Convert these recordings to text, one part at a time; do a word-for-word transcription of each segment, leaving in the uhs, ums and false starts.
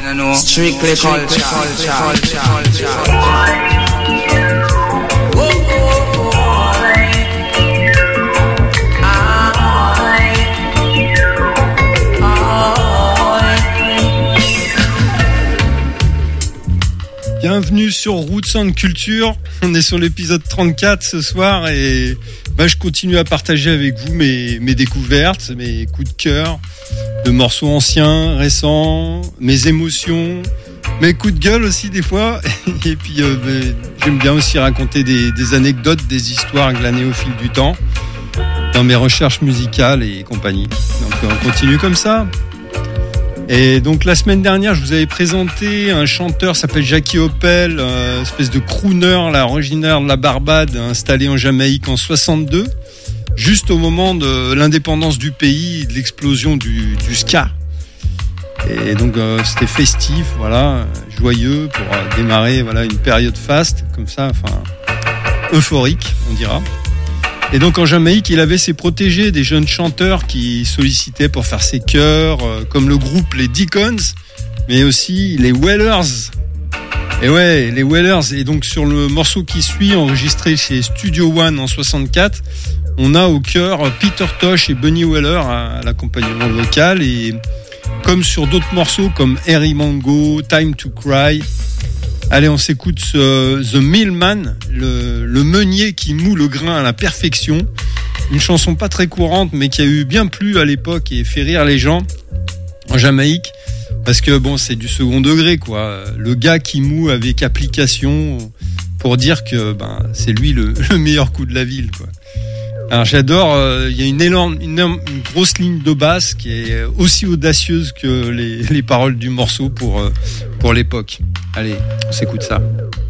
Strictly culture, culture, culture, culture. Bienvenue sur Roots and Culture. On est sur l'épisode trente-quatre ce soir et bah, je continue à partager avec vous mes, mes découvertes, mes coups de cœur, de morceaux anciens, récents, mes émotions, mes coups de gueule aussi des fois. Et puis euh, bah, j'aime bien aussi raconter des, des anecdotes, des histoires glanées au fil du temps dans mes recherches musicales et compagnie. Donc on continue comme ça. Et donc la semaine dernière, je vous avais présenté un chanteur qui s'appelle Jackie Opel, euh, espèce de crooner, là, originaire de la Barbade, installé en Jamaïque en soixante-deux, juste au moment de l'indépendance du pays, de l'explosion du, du ska. Et donc euh, c'était festif, voilà, joyeux pour euh, démarrer, voilà, une période faste comme ça, enfin euphorique, on dira. Et donc en Jamaïque, il avait ses protégés, des jeunes chanteurs qui sollicitaient pour faire ses chœurs, euh, comme le groupe les Deacons, mais aussi les Wailers. Et ouais, les Wailers. Et donc sur le morceau qui suit, enregistré chez Studio One en soixante-quatre, on a au chœur Peter Tosh et Bunny Wailer à, à l'accompagnement vocal. Et comme sur d'autres morceaux comme Harry Mango, Time to Cry. Allez, on s'écoute ce, The Millman, le, le meunier qui moud le grain à la perfection. Une chanson pas très courante, mais qui a eu bien plu à l'époque et fait rire les gens en Jamaïque. Parce que bon, c'est du second degré, quoi. Le gars qui moud avec application pour dire que ben, c'est lui le, le meilleur coup de la ville, quoi. Alors j'adore, il euh, y a une énorme, une, énorme, une grosse ligne de basse qui est aussi audacieuse que les, les paroles du morceau pour, euh, pour l'époque. Allez, on s'écoute ça.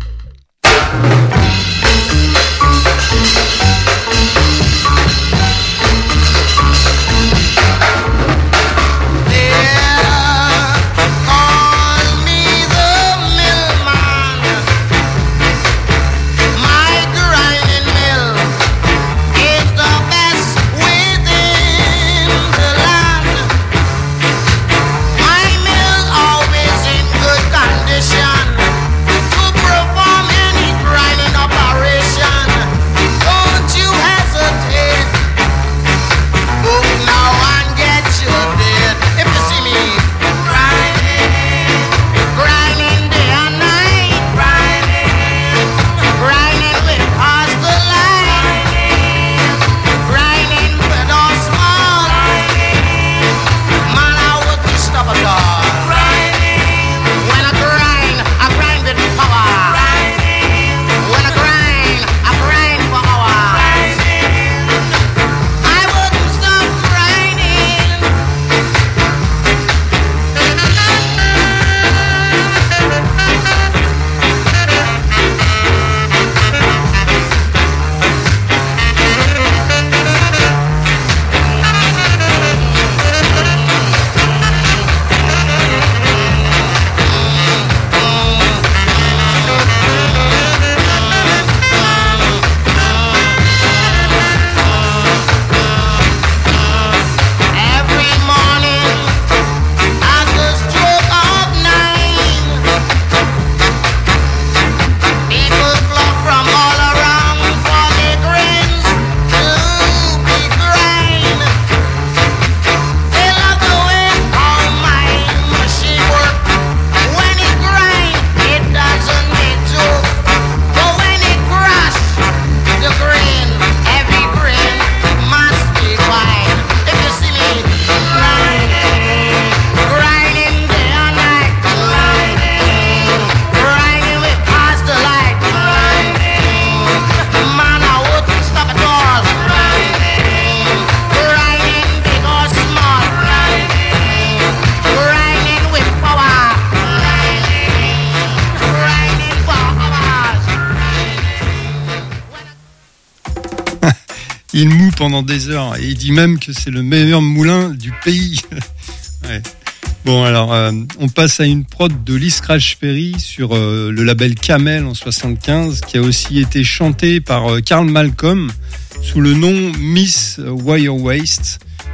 Il moud pendant des heures et il dit même que c'est le meilleur moulin du pays. Ouais. Bon alors, euh, on passe à une prod de Lee Scratch Perry sur euh, le label Camel en soixante-quinze, qui a aussi été chanté par euh, Carl Malcolm sous le nom Miss Wire Waist.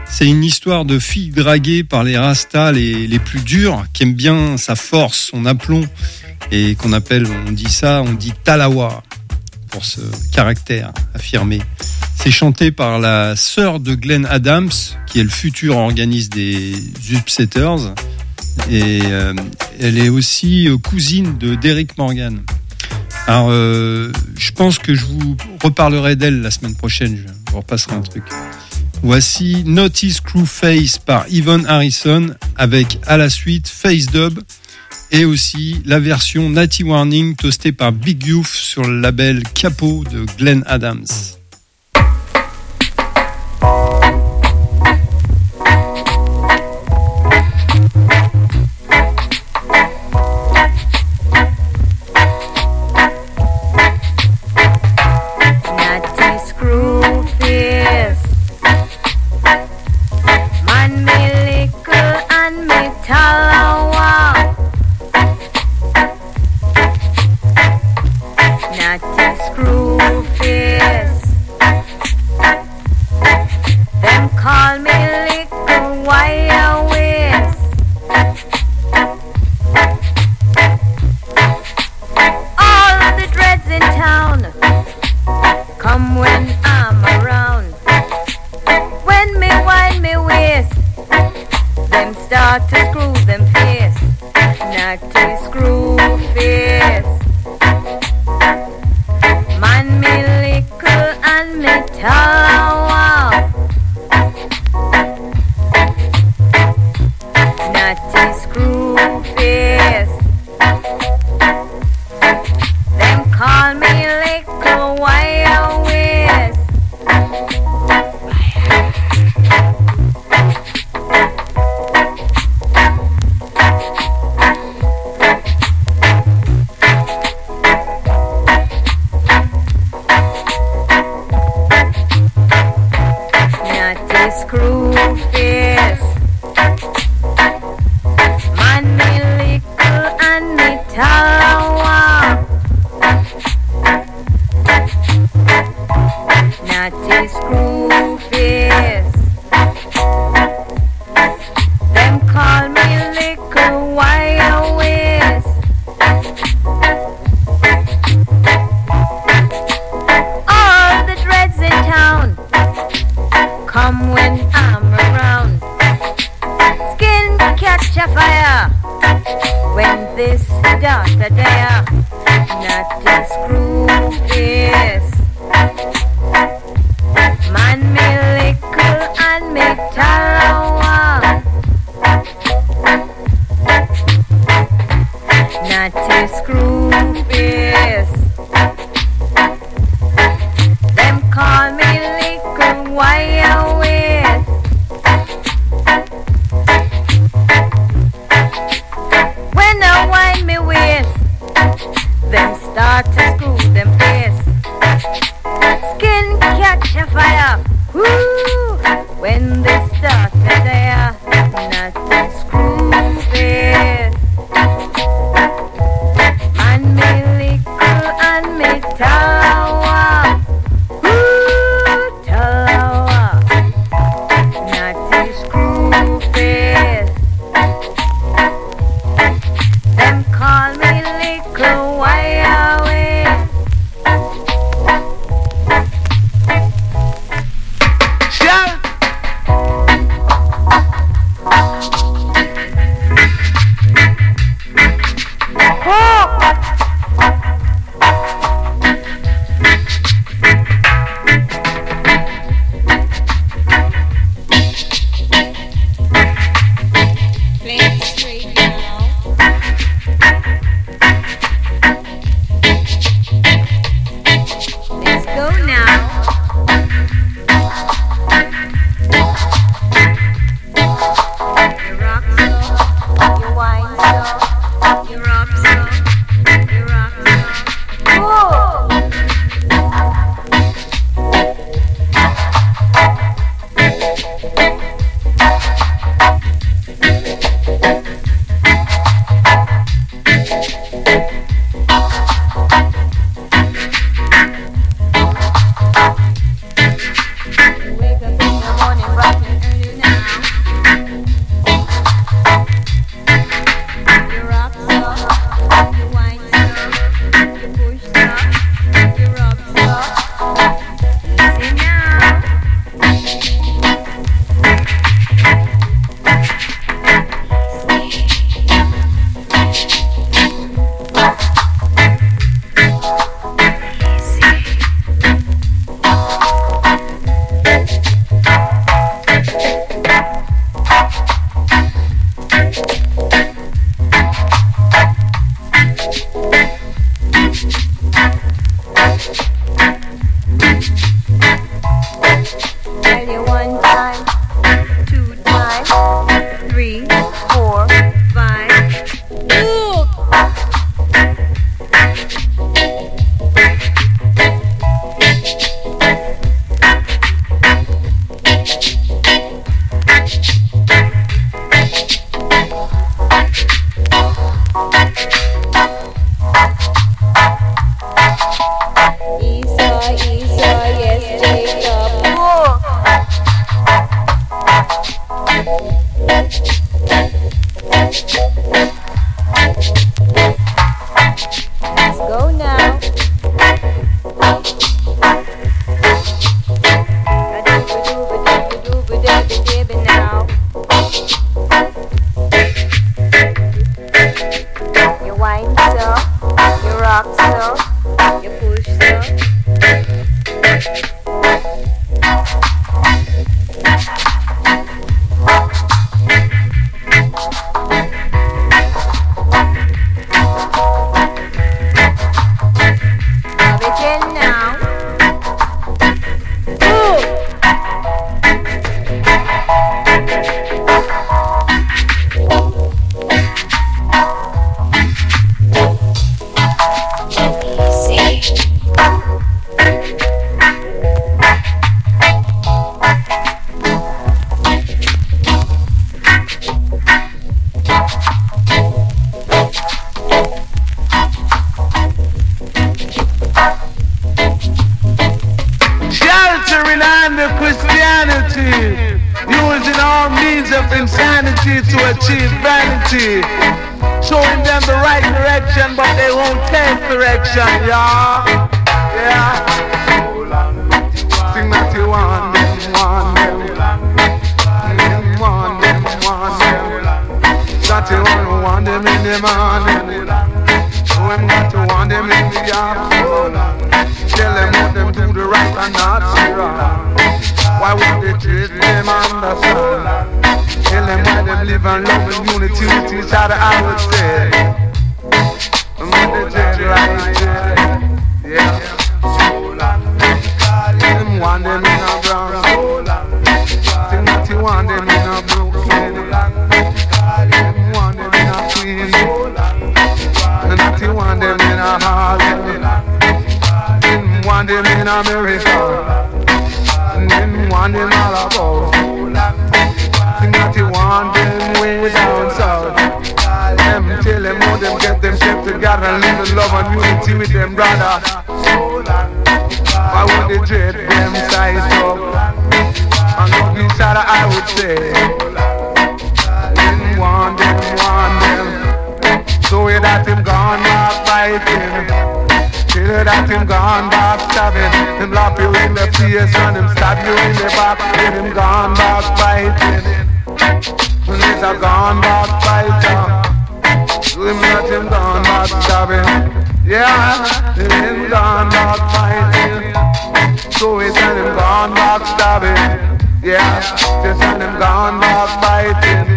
C'est une histoire de fille draguée par les rastas les, les plus durs, qui aiment bien sa force, son aplomb, et qu'on appelle, on dit ça, on dit talawa, pour ce caractère affirmé. C'est chanté par la sœur de Glenn Adams, qui est le futur organiste des Upsetters, et euh, elle est aussi cousine de Derrick Morgan. Alors, euh, je pense que je vous reparlerai d'elle la semaine prochaine, je vous repasserai un truc. Voici Naughty Screwface par Yvonne Harrison avec à la suite Face Dub et aussi la version Natty Warning toastée par Big Youth sur le label Capo de Glenn Adams. insanity to achieve vanity. Showing them the right direction, but they won't take direction, yeah. Yeah. Sing that you want them, want them. Mm, want them, want them. Got to want, want them in the morning. Oh, I'm got to want them in the afternoon. Tell them what them do the right and not the wrong. Why would they treat them understand? Tell them why them live and love and unity with each other, I would say. And what they treat right there, yeah. Them want them in a brown. Think that you want them in a Brooklyn. Them want them in a Queens. And that you want them in a Harlem. Them want them in America. And them want them all about. Think that you want them way down south. Them tell them how them get themselves together and live in love and unity with them brother. Why would they dread them size up? And love each other, I would say. Them want them, want them. So way that him gone back fighting. Till that him gone back stabbing. Him lap you in the face and him stab you in the back. Till him gone back fighting. When he's a gone back fighter. Him let him gone back stabbing. Yeah, him gone back fighting. So we send him gone back stabbing. Yeah, just send him gone back fighting.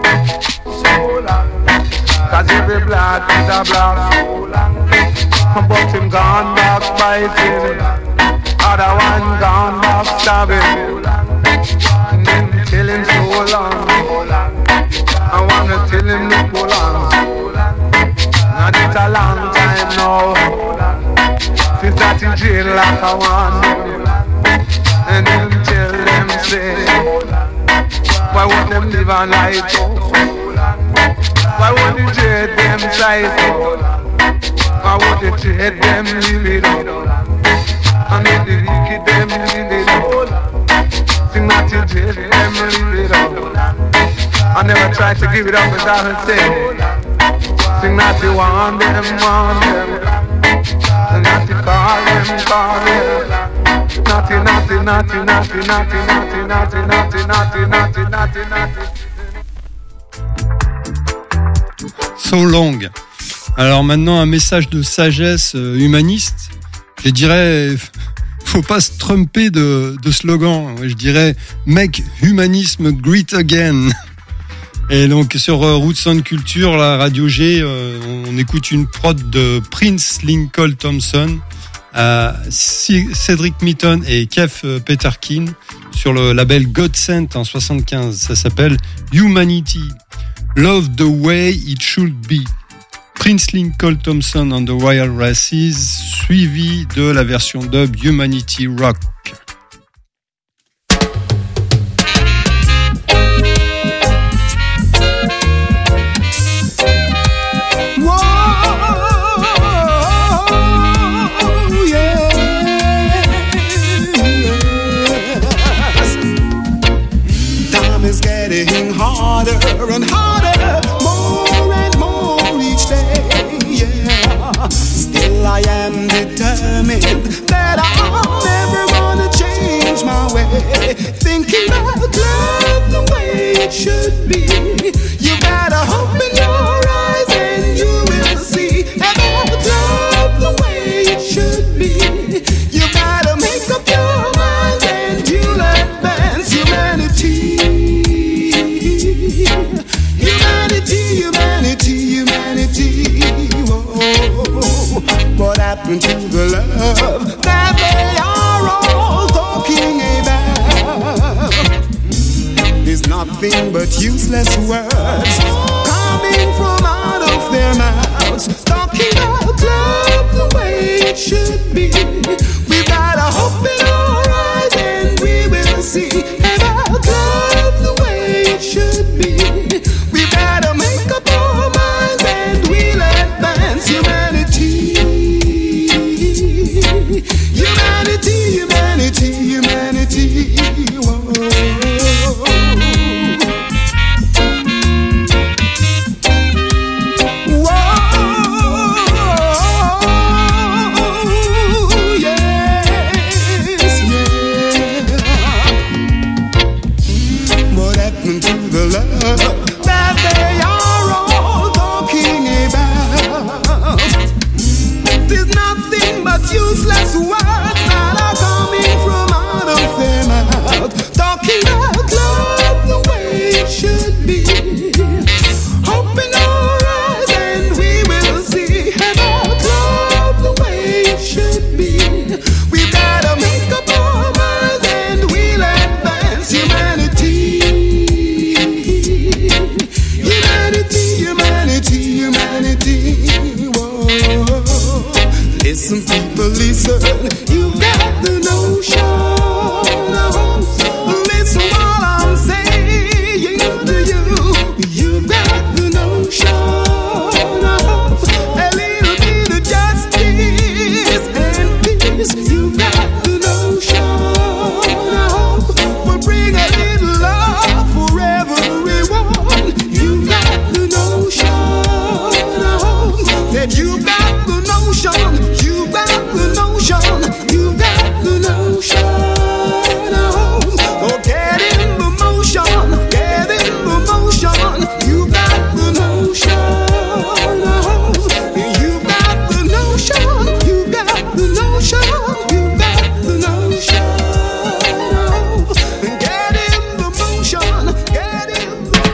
Cause every blood is a blood. But him gone back fighting. Other one gone back stabbing. And then kill him so long. I wanna tell him look so long. Now it's a long time now. Since that in jail like I want. And then tell them say, why won't them live a life? Why won't you trade them size? Why would they trade them live it up? And make the wicked them live it up. Sing that you trade them live it up. I never tried to give it up without a say. Sing that you want them, want them. And that you call them, call them. Naughty, naughty, naughty, naughty, naughty, naughty, naughty, naughty, naughty, naughty, naughty, naughty. So long. Alors maintenant, un message de sagesse euh, humaniste. Je dirais, faut pas se tromper de, de slogan. Je dirais, make humanisme great again. Et donc sur euh, Roots and Culture, la Radio G, euh, on écoute une prod de Prince Lincoln Thompson, euh, Cedric Mitton et Kev Peterkin sur le label Godsent en soixante-quinze. Ça s'appelle Humanity, Love the Way It Should Be. Prince Lincoln Thompson and the Royal Races, suivi de la version dub Humanity Rock. Getting harder and harder, more and more each day, yeah. Still I am determined that I'm never gonna change my way. Thinking about love the way it should be. You gotta open your eyes and you will see about love the way it should be. You gotta make up your mind and you'll advance humanity. Humanity, humanity, humanity. Whoa. What happened to the love that they are all talking about? There's nothing but useless words coming from out of their mouths, talking about love the way it should be. We gotta open our eyes and we will see about love the way it should be. We gotta make up our minds and we'll advance humanity. Humanity, humanity, humanity. Whoa. but useless words that are coming from out of their mouth. Talking about love the way it should be. Open our eyes and we will see about love the way it should be. We've gotta make up our minds and we'll advance humanity. Humanity, humanity, humanity. Whoa. Listen, people, listen. You've got the notion. Listen what I'm saying to you. You've got the notion. A little bit of justice and peace. You've got the notion. We'll bring a little love for everyone. You've got the notion. Said you've got the notion. You've got the notion. You've got the notion. Oh, get in the motion. Get in the motion. You've got the notion. You've got the notion. You've got the notion. You've got the notion. Get in the motion. Get in the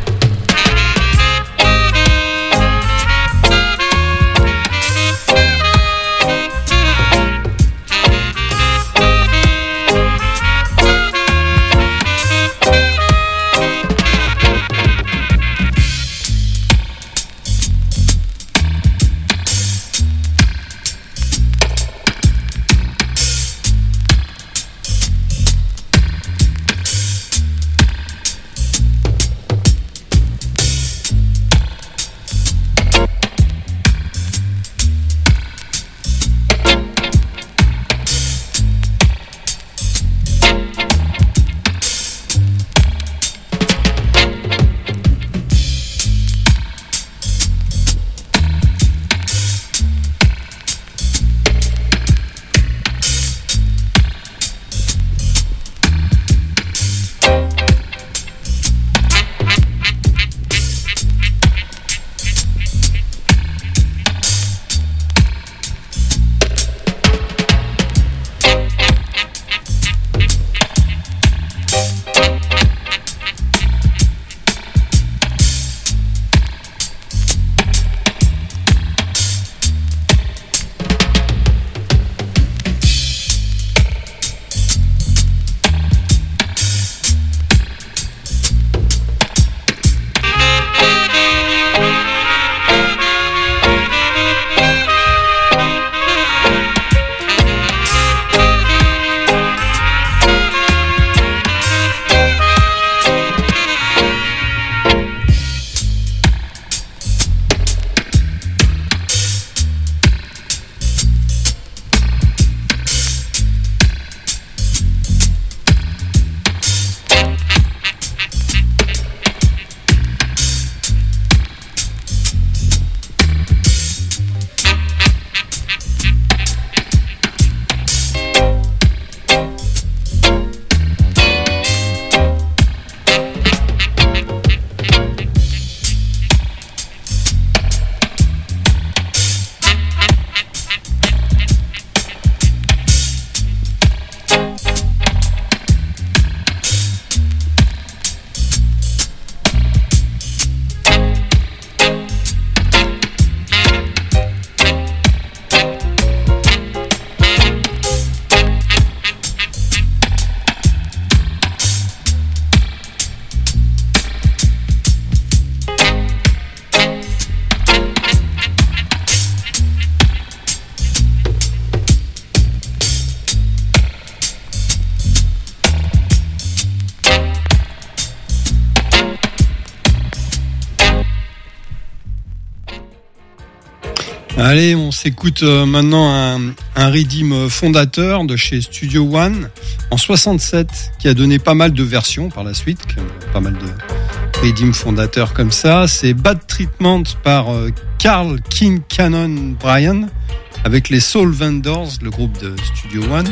Allez, on s'écoute euh, maintenant un, un Redeem fondateur de chez Studio One en soixante-sept qui a donné pas mal de versions par la suite, pas mal de Redeem fondateurs comme ça. C'est Bad Treatment par euh, Carl King Cannon Bryan avec les Soul Vendors, le groupe de Studio One.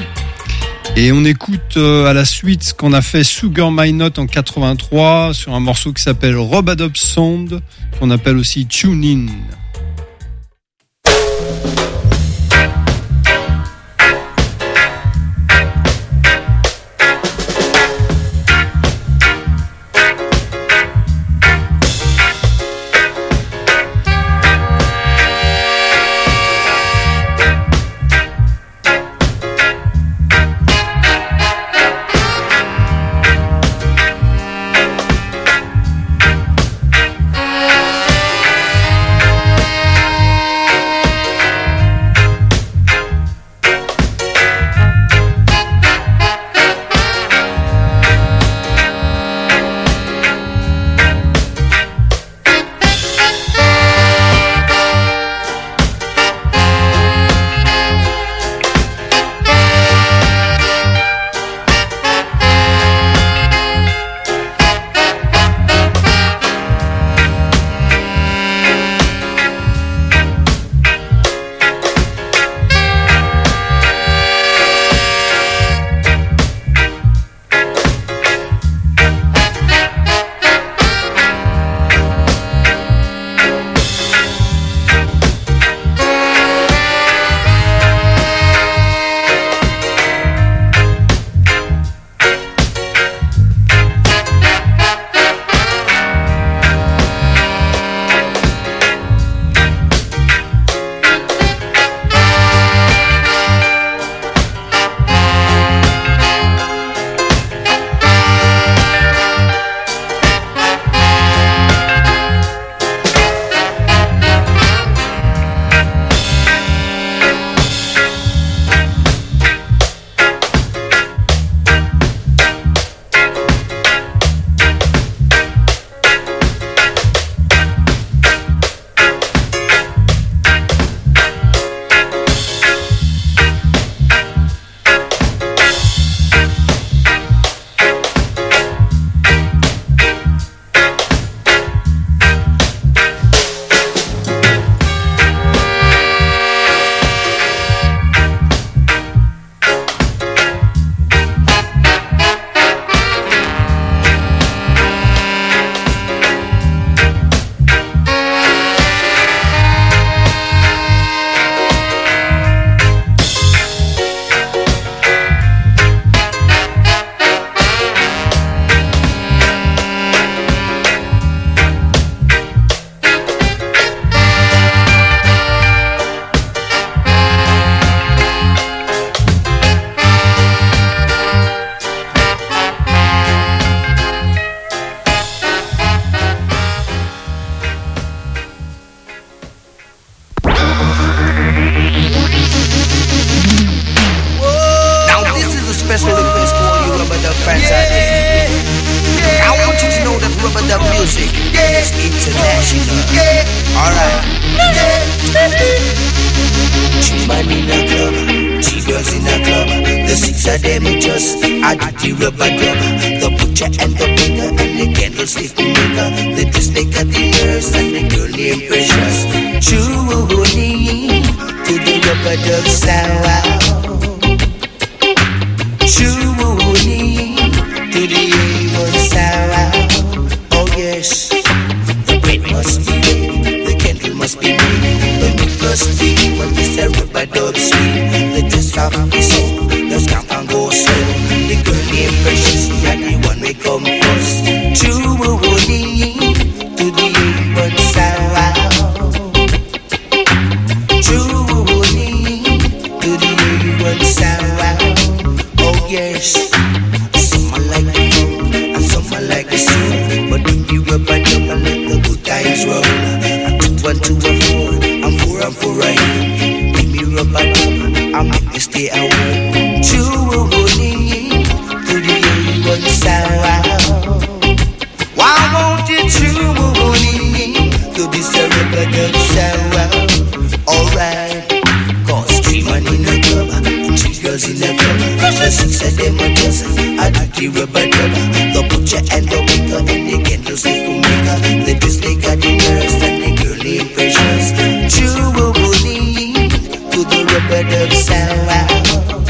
Et on écoute euh, à la suite ce qu'on a fait Sugar My Note en quatre-vingt-trois sur un morceau qui s'appelle Rob-a-Dub Sound, qu'on appelle aussi Tune In. rub-a-dub music is international. Alright. Three man in a club, three girls in a club. The six of them just add the rub-a-dub. The butcher and the baker and the candlestick maker. The dressmaker, the nurse and the girl named Precious. Truly to the rub-a-dub sound. Truly to the A one sound. Oh yes, the bread must be made, the candle must be made, the meat must be when this a rub-a-dub sweet. The dress of the soul, the scamp and go slow. The girl named Precious, yeah, the one we come first. Truly to the A one sound. Truly to the A one sound. Oh yes. Like the soul, but when you rub a dub and let the good times roll. I took one to a four, and four and four right. Give me rub a dub, I make me stay away. Truly to the A one sound. Why won't you truly to this a rub a dub sound? Alright, cause three man in a club, three girls in a club. The six of them are just I do the rub-a-dub. The butcher and the baker and the candlestick maker. The dressmaker, the nurse and the girl named Precious. Truly to the rub-a-dub sound.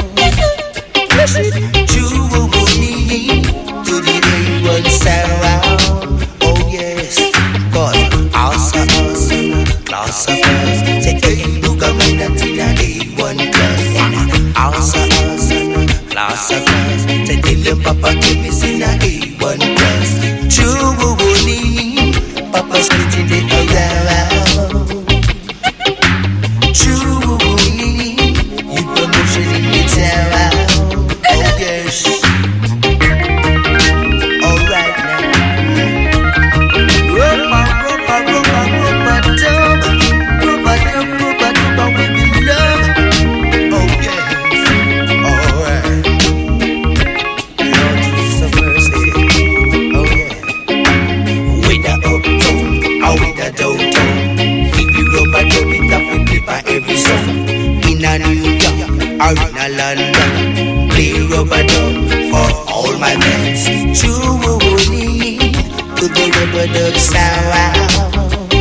Truly to the A one sound. Oh yes, cause awesome, awesome, class of class. Say hey, look at my that's in a A one class. Awesome, awesome, class of class. Say tell them Papa give me in a A one class. Truly, Papa's splitting it around. Truly, you promotion in the town. Oh yes. Alright now. Rubber, rubber, rubber, rubber dub. Rubber dub, rubber dub with the love. Oh yes. Alright. Lord Jesus of mercy. Oh yeah. With the uptown, or with the downtown. If you rubber dub it up and flip by every song. In a New York or in a London. Play rubber dub for all my friends. Truly to the rub-a-dub sound.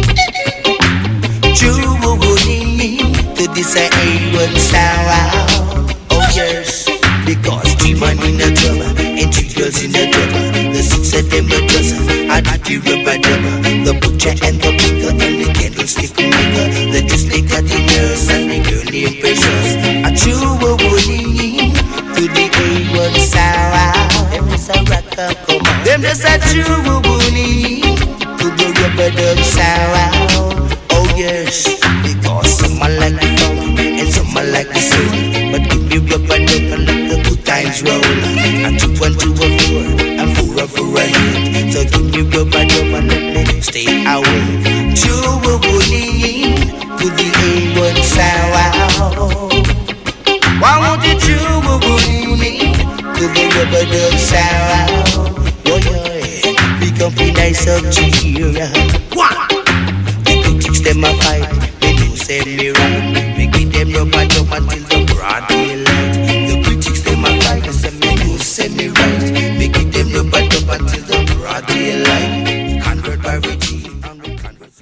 Truly to this A one sound. Oh yes, because three man in a club and three girls in a club. The six of them are just I do the rub-a-dub. The butcher and the baker and the candlestick maker. The dressmaker, the nurse and the girl named Precious. A truly to the A one sound. Them just a rocker come on. Them just a truly to the rub-a-dub sound. Oh yes, because someone like the funk and someone like the soul. But give me rub-a-dub and let the good times roll. I took one to a four and four and four a hit. So give me rub-a-dub and let me stay away. Truly to the A one sound. Why won't you truly to the rub-a-dub sound? Oh yeah, we come be nice up to here. The critics them a fight, they do say me right. We give them rub-a-dub until the broad daylight. The critics them a fight, they say me do say me right. We give them rub-a-dub until the broad daylight. Convert by regime and we convert.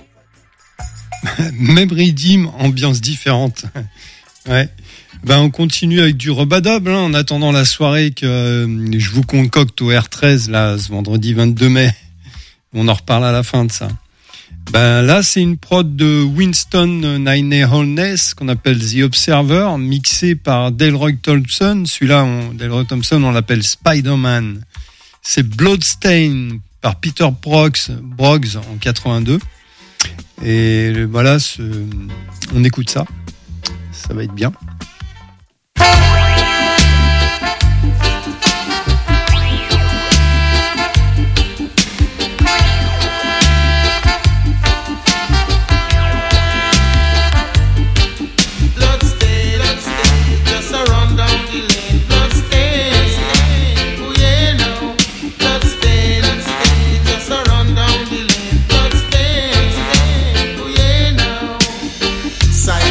Même rythme, ambiance différente. Ouais. Ben on continue avec du rub-a-dub hein, en attendant la soirée que euh, je vous concocte au R treize là ce vendredi vingt-deux mai. On en reparle à la fin de ça. Ben là c'est une prod de Winston Nine Holness qu'on appelle The Observer, mixé par Delroy Thompson. Celui-là, on, Delroy Thompson, on l'appelle Spider-Man. C'est Bloodstain par Peter Broggs, Broggs en quatre-vingt-deux. Et voilà, ce, on écoute ça. Ça va être bien. Run down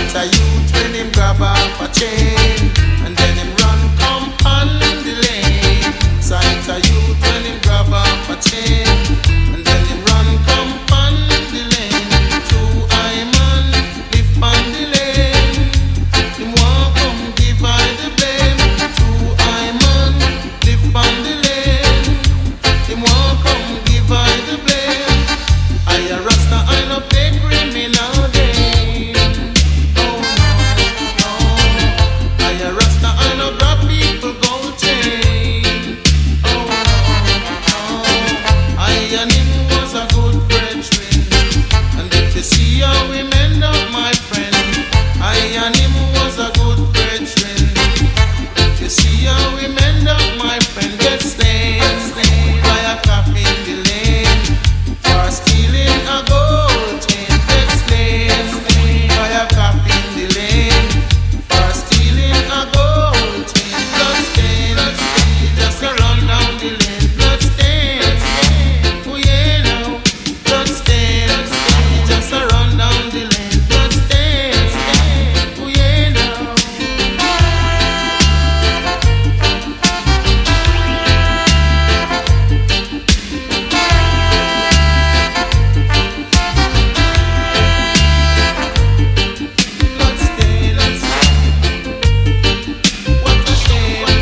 Sight a youth when him grab off a chain, and then him run come on the lane. Sight a youth when him grab off a chain, and then him run come on the lane. Two eye man live on the lane. Him want come divide the blame. Two eye man live on the lane. Him want come divide the blame. I a Rasta, I no play criminal game. Oh no, no. I a Rasta, I no grab people go chain. Oh no, no. I and him was a good brethren, and if you see how we mend up, my friend, I and him was a good brethren. If you see how we mend up, my friend, get slain, slain by a cop in the lane for stealing a gold chain. Get slain, slain by a cop in the lane for stealing a gold chain. Blood stain, blood stain, just a run down the lane. Blood stain, stain, oh yeah now. Blood stain, blood stain, just a run down the lane. Blood stain, stain, oh yeah now. Blood stain, blood stain, what a shame.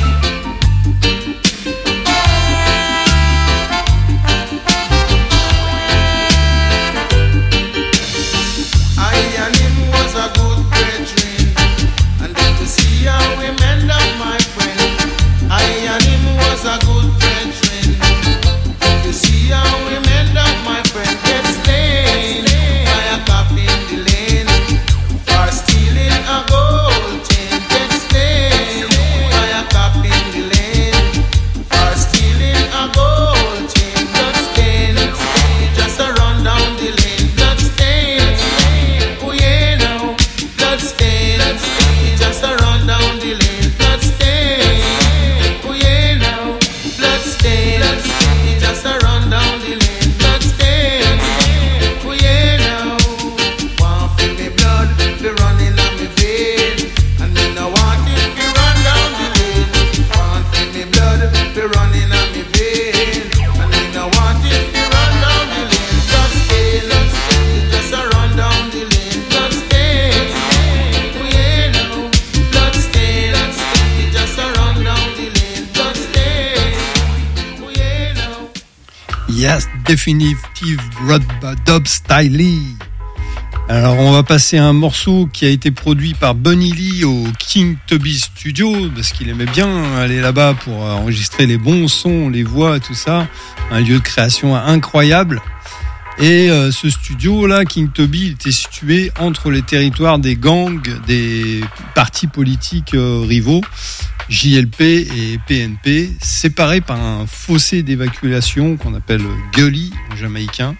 I and him was a good brethren, and if you see how we mend up, my friend, I and him was a good brethren. If you see how we mend up, my friend, get slain by a cop in the lane for stealing a gold chain. Get slain by a cop in the lane for stealing a gold chain. Blood stain, stain, just a run down the lane. Blood stain, stain, oh yeah now. Blood stain, stain, just a run down the lane. Blood stain, oh yeah now. Blood stain, stain, just a run down the lane. Blood stain, oh yeah now. Want feel me blood be running on me vein, and me no want it be run down the lane. Want feel me blood be running on me vein, and me no want it be run down the lane. Blood stain, blood stain, just a run down the lane. Blood stain, oh yeah now. Blood stain, blood stain, just a run down the lane. Blood stain, oh yeah now. Yes, Definitive Dub Style. Alors on va passer à un morceau qui a été produit par Bunny Lee au King Tubby Studio, parce qu'il aimait bien aller là-bas pour enregistrer les bons sons, les voix, tout ça. Un lieu de création incroyable. Et euh, ce studio-là, King Tubby, il était situé entre les territoires des gangs, des partis politiques euh, rivaux, J L P et P N P, séparés par un fossé d'évacuation qu'on appelle Gully en jamaïcain.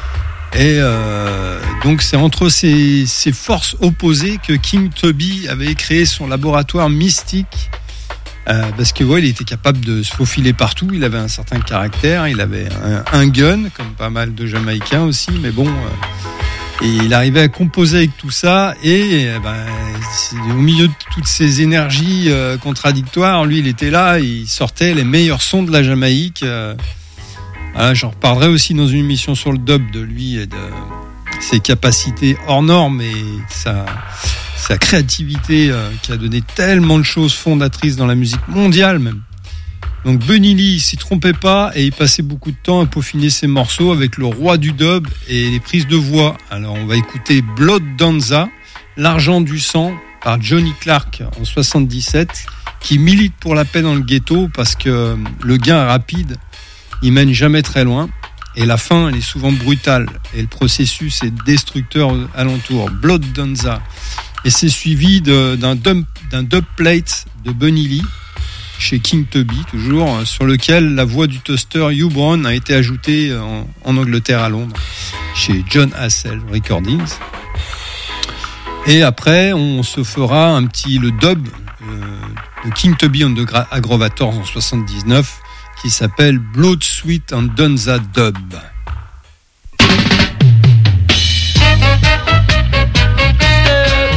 Et euh, donc c'est entre ces, ces forces opposées que King Tubby avait créé son laboratoire mystique, euh, parce que ouais, il était capable de se faufiler partout, il avait un certain caractère, il avait un, un gun, comme pas mal de Jamaïcains aussi, mais bon, euh, et il arrivait à composer avec tout ça, et euh, ben, au milieu de toutes ces énergies euh, contradictoires, lui il était là, il sortait les meilleurs sons de la Jamaïque. euh, Voilà, j'en reparlerai aussi dans une émission sur le dub de lui et de ses capacités hors normes et sa, sa créativité euh, qui a donné tellement de choses fondatrices dans la musique mondiale même. Donc Bunny Lee, il s'y trompait pas et il passait beaucoup de temps à peaufiner ses morceaux avec le roi du dub et les prises de voix. Alors on va écouter Blood Danza, L'argent du sang par Johnny Clark en soixante-dix-sept, qui milite pour la paix dans le ghetto parce que le gain est rapide. Il mène jamais très loin et la fin elle est souvent brutale et le processus est destructeur alentour. Blood Danza, et c'est suivi de, d'un, dub, d'un dub plate de Bunny Lee chez King Tubby toujours, sur lequel la voix du toaster Hugh Brown a été ajoutée en, en Angleterre à Londres chez John Hassell Recordings. Et après on se fera un petit le dub euh, de King Tubby and the Aggrovators en soixante-dix-neuf qui s'appelle Blood, Sweat and Danza Dub. Step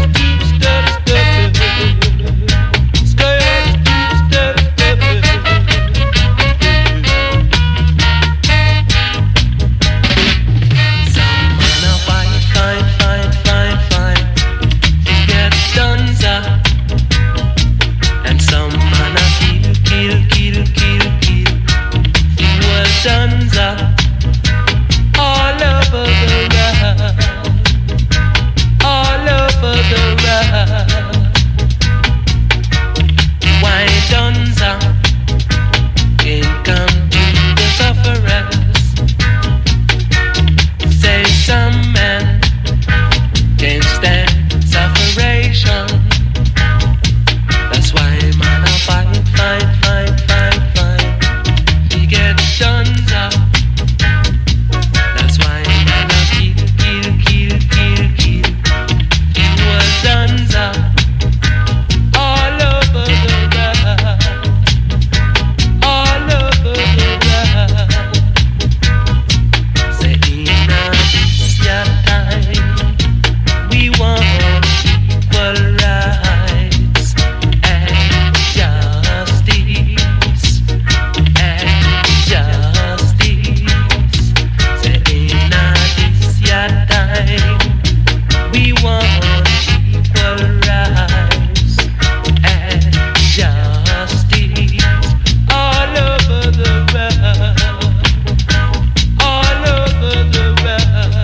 nation. That's why man a fight, fight, fight, fight, fight. He get guns up. That's why man a kill, kill, kill, kill, kill. He was guns up all over the world, all over the world. Say in a this your time, we want equal rights and justice, and justice. Say in a this your time, we want equal rights and justice all over the world, all over the world.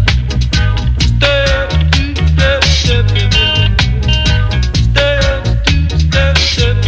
Step to step, step, step to step, step,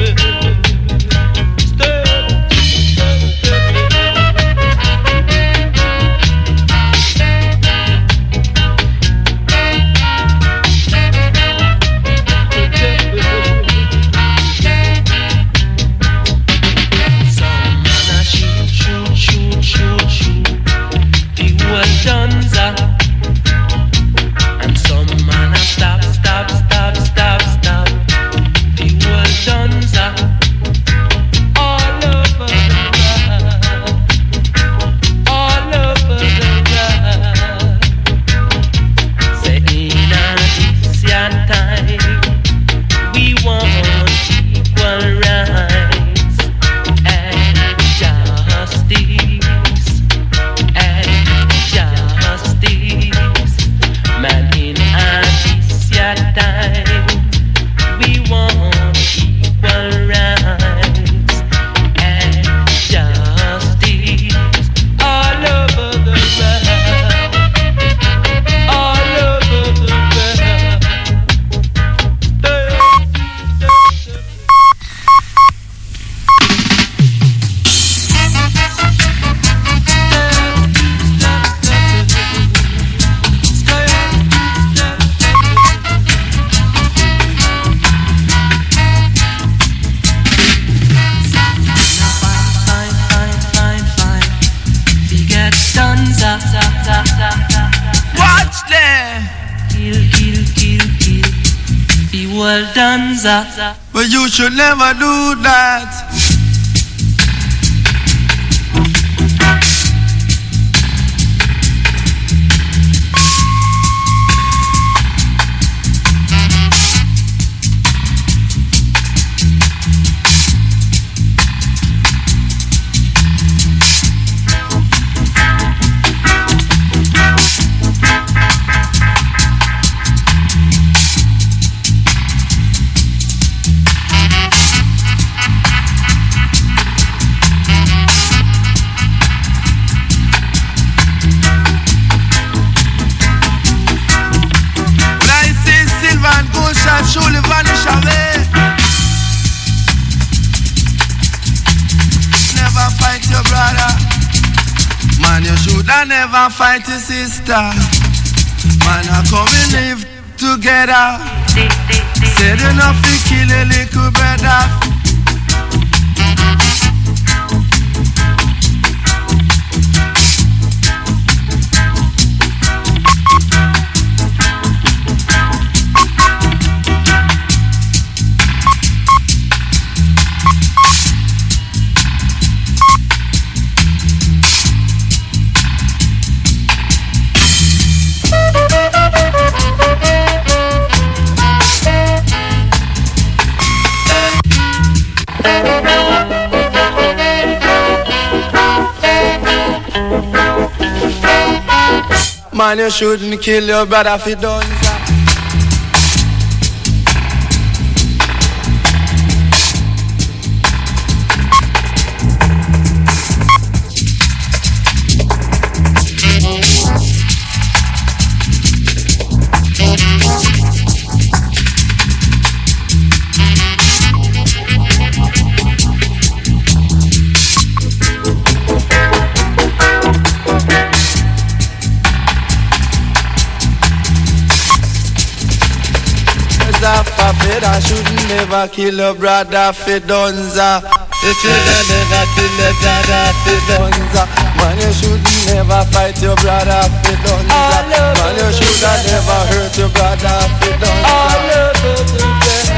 some man a shoot, shoot, shoot, shoot, shoot. The whole guns up. And some man a stop, stop, stop, stop, stop. The whole guns up. All over the world, all over the world. Say in a this your time, we want equal rights and justice, and justice. Man in a this your time, we want equal rights and justice all over the world, all over the world. Fine, fine, fine, fine. We get guns up, up, up, up, up. Watch them. Kill, kill, kill, kill. The world guns up. But you should never do that. When I see silver and gold shall surely vanish away. Never fight your brother. Man, you shoulda never fight your sister. Man, I come and live together. Said enough to kill a little brother. Man, you shouldn't kill your brother if you done that. a puppet, I shouldn't never kill your brother for Donza. You shoulda never kill your brother for Donza. Man, you shouldn't never fight your brother for Donza. Man, you shoulda never hurt your brother for Donza.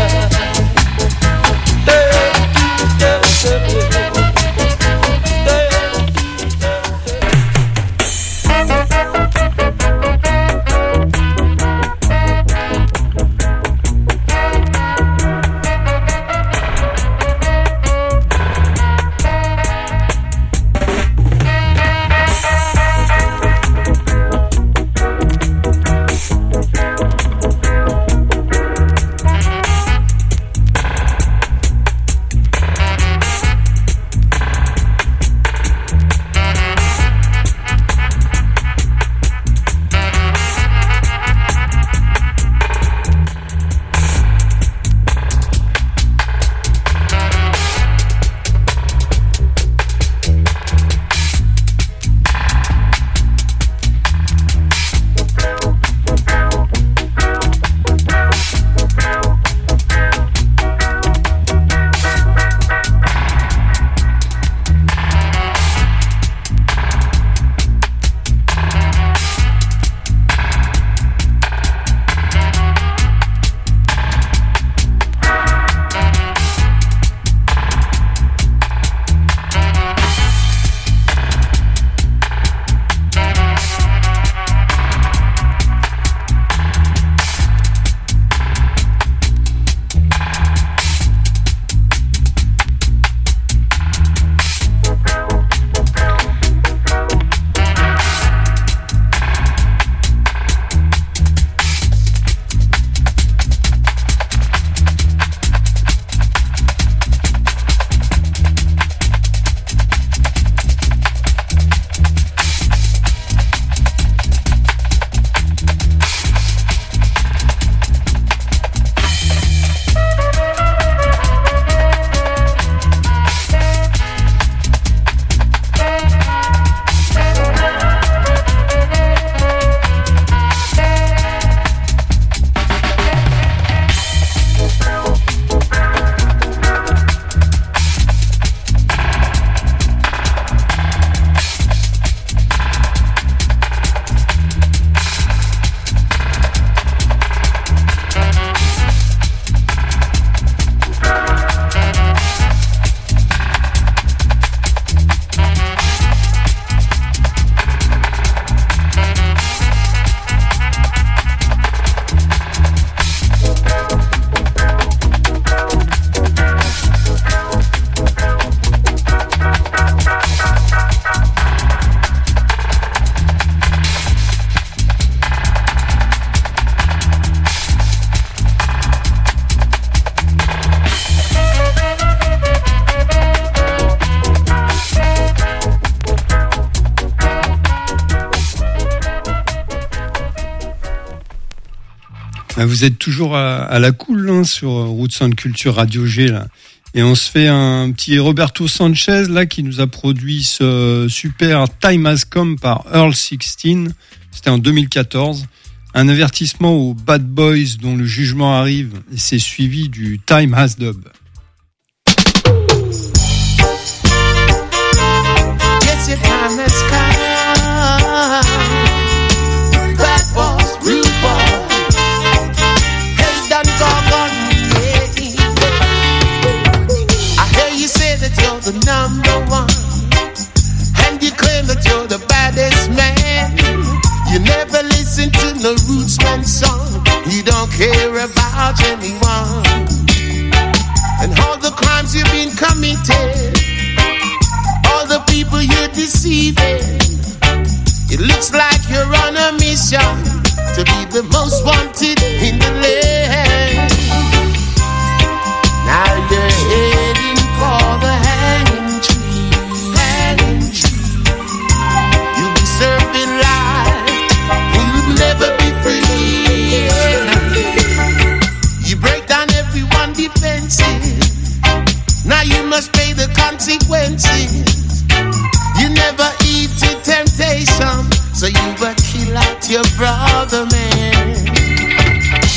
Vous êtes toujours à, à la cool hein, sur Roots and Culture Radio G là. Et on se fait un petit Roberto Sanchez là qui nous a produit ce super Time Has Come par Earl sixteen. C'était en deux mille quatorze. Un avertissement aux Bad Boys dont le jugement arrive et c'est suivi du Time Has Dub. Yes, your time has come. Bad boys, rude boys. Hey, done talk on me. I hear you say that you're the number one, and you claim that you're the baddest man. You never listen to no Rootsman song. You don't care about anyone, and all the crimes you've been committed, all the people you're deceiving. It looks like you're on a mission to be the most wanted in the land. Now you're heading for the hanging tree, hanging tree. You'll be serving life, you'll never be free. You break down everyone's defenses, now you must pay the consequences. You never eat to temptation, so you will kill out your brother, man.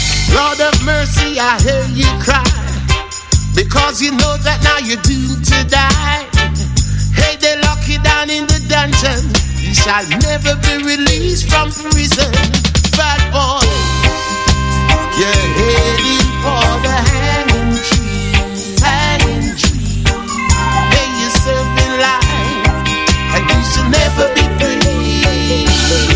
I hear you cry, because you know that now you're doomed to die. Hey, they lock you down in the dungeon, you shall never be released from prison. Bad boy, you're heading for the hanging tree, hanging tree. Hey, you're serving life, and you shall never be free.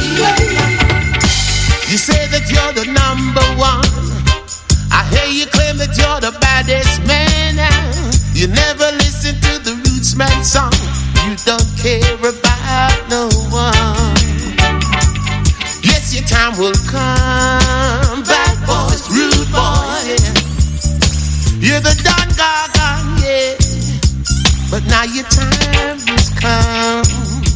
You say that you're the number one, I hear you claim that you're the baddest man. You never listen to the Rootsman song, you don't care about no one. Yes, your time will come, bad boys, rude boys, yeah. You're the Don Gargan, yeah, but now your time has come.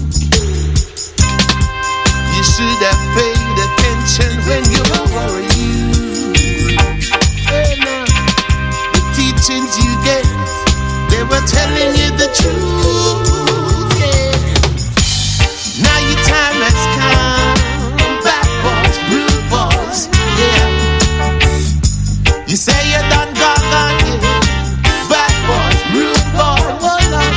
You should have paid attention when you were you. Hey, now, the teachings you get, they were telling you the truth, yeah. Now your time has come, bad boys, rude boys, yeah. You say you're done gaga, yeah. Bad boys, rude boys, hold on,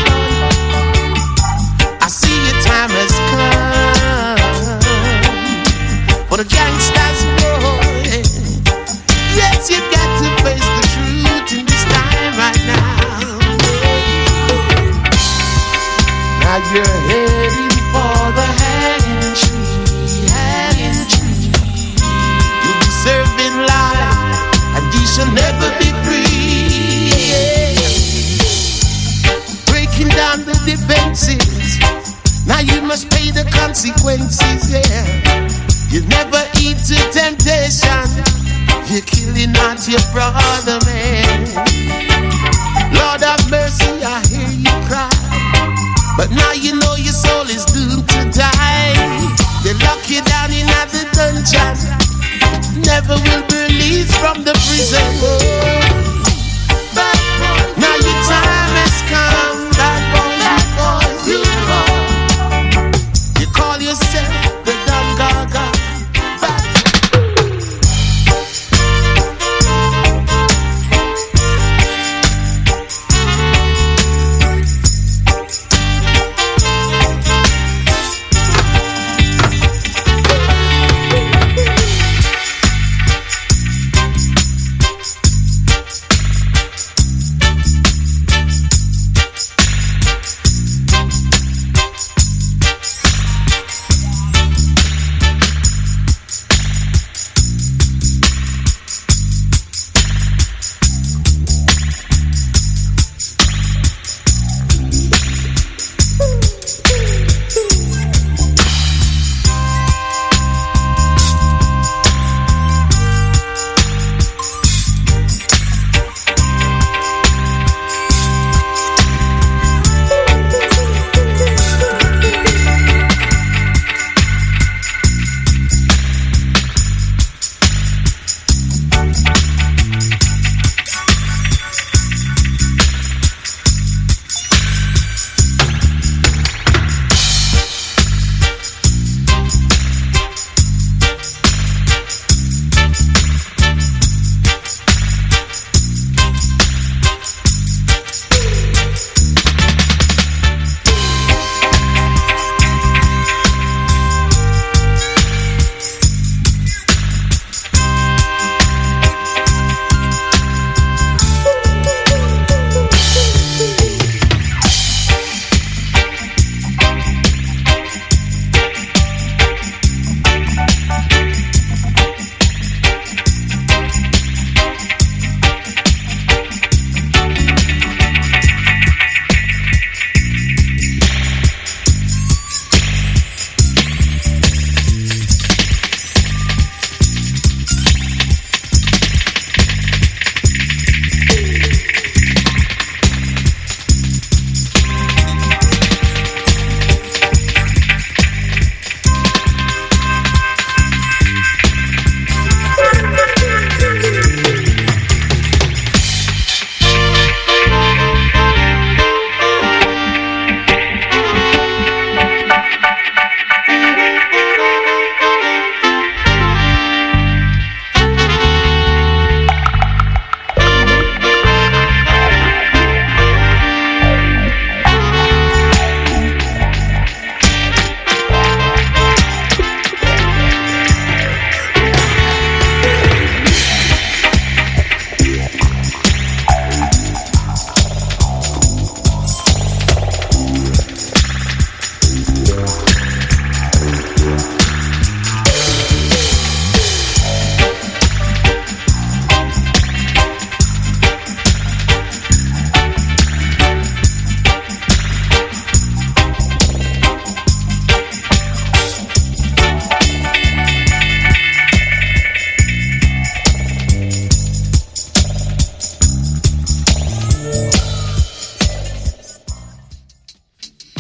I see your time has come for the gangsters, boy. Yes, you've got to face the truth in this time right now. Now you're heading for the hanging tree, hanging tree. You'll be serving life, and you shall never be free. Breaking down the defenses, now you must pay the consequences, yeah. You never eat to temptation, you're killing out your brother, man. Lord have mercy, I hear you cry, but now you know your soul is doomed to die. They lock you down in the dungeon, never will be released from the prison. But now your time has come, that boy, you boy, you call yourself the Don Gaga.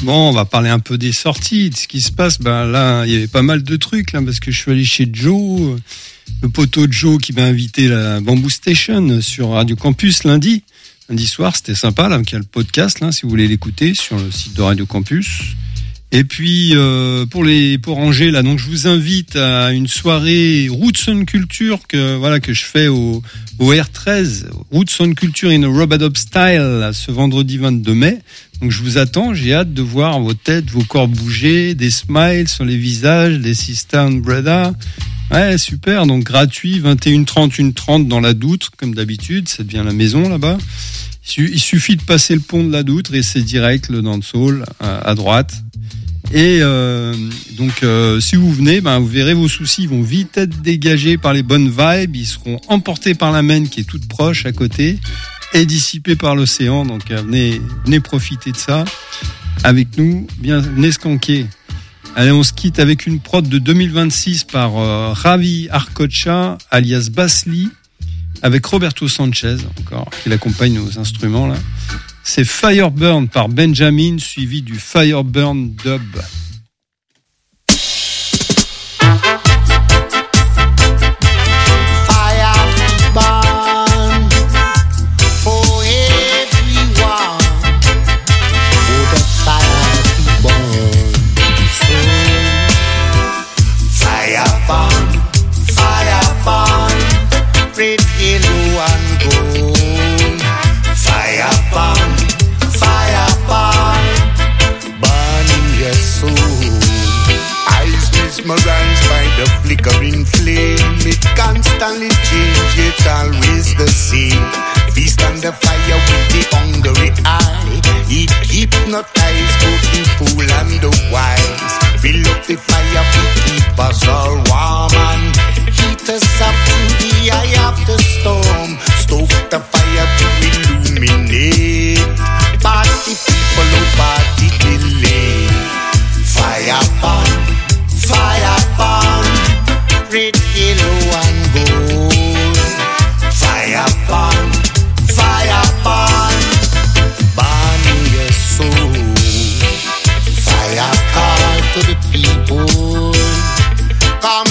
Bon, on va parler un peu des sorties, de ce qui se passe. Ben là, il y avait pas mal de trucs là, parce que je suis allé chez Joe, le poteau de Joe qui m'a invité à la Bamboo Station sur Radio Campus lundi. Lundi soir, c'était sympa là, il y a le podcast là, si vous voulez l'écouter sur le site de Radio Campus. Et puis euh, pour les pour Angers là, donc je vous invite à une soirée Roots and Culture que voilà que je fais au au R treize, Roots and Culture in a Rub-a-Dub Style là, ce vendredi vingt-deux mai. Donc je vous attends, j'ai hâte de voir vos têtes, vos corps bouger, des smiles sur les visages, des Sister and Brother. Ouais, super, donc gratuit, vingt et une heures trente, une heure trente dans la Doutre, comme d'habitude, ça devient la maison là-bas. Il suffit de passer le pont de la Doutre et c'est direct le dancehall à, à droite. Et euh, donc, euh, si vous venez, ben, vous verrez vos soucis vont vite être dégagés par les bonnes vibes. Ils seront emportés par la Maine qui est toute proche à côté et dissipés par l'océan. Donc, euh, venez, venez profiter de ça avec nous. Bien, venez skanker. Allez, on se quitte avec une prod de deux mille vingt-six par euh, Ravi Arcocha, alias Basli, avec Roberto Sanchez encore qui l'accompagne aux instruments là. C'est Fireburn par Benjamin, suivi du Fireburn Dub. Mesmerized by the flickering flame, it constantly changes, yet always the same. Feast on the fire with the hungry eye, it hypnotizes both the fool and the wise. Fill up the fire to keep us all warm and heat us up to the eye of the storm. Stoke the fire to illuminate, party people who party delay. Fire burn, fire burn, red, yellow and gold. Fire burn, fire burn, burn in your soul. Fire call to the people, come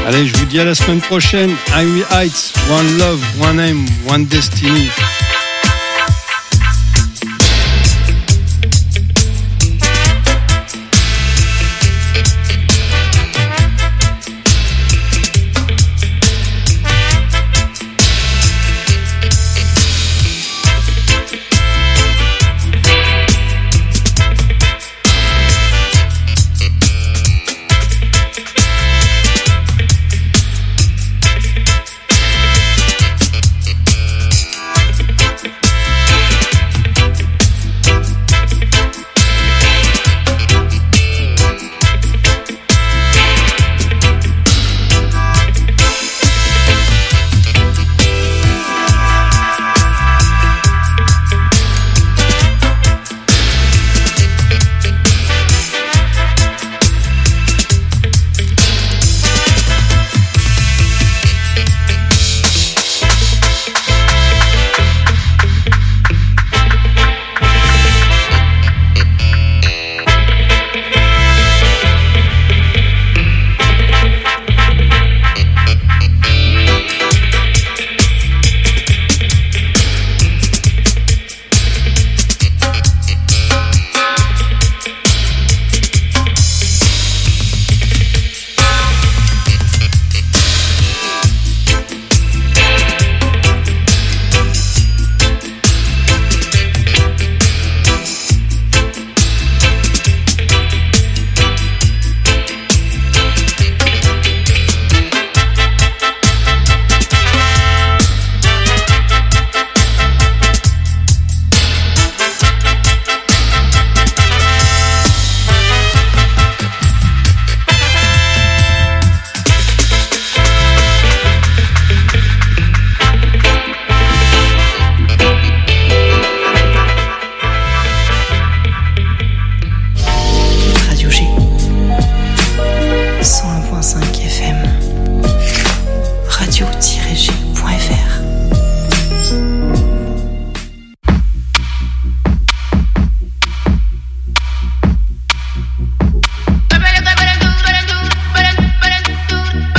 Allez, je vous dis à la semaine prochaine. Ivy Heights, One Love, One Aim, One Destiny.